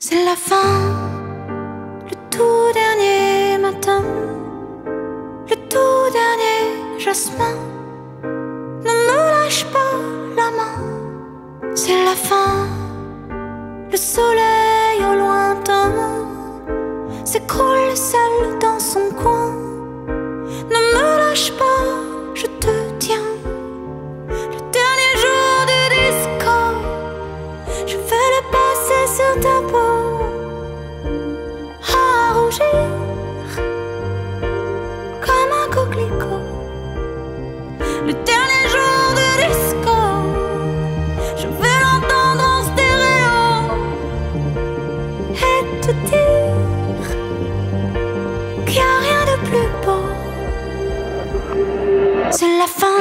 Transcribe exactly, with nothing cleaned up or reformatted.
C'est la fin, le tout dernier matin, le tout dernier jasmin. Ne me lâche pas la main. C'est la fin, le soleil au lointain s'écroule seul dans son coin. Ne me lâche pas, je te tiens. Le dernier jour du disco, je vais le passer sur ta peau à rougir comme un coquelicot. Le dernier jour du disco, je vais l'entendre en stéréo et te dire qu'il n'y a rien de plus beau. C'est la fin.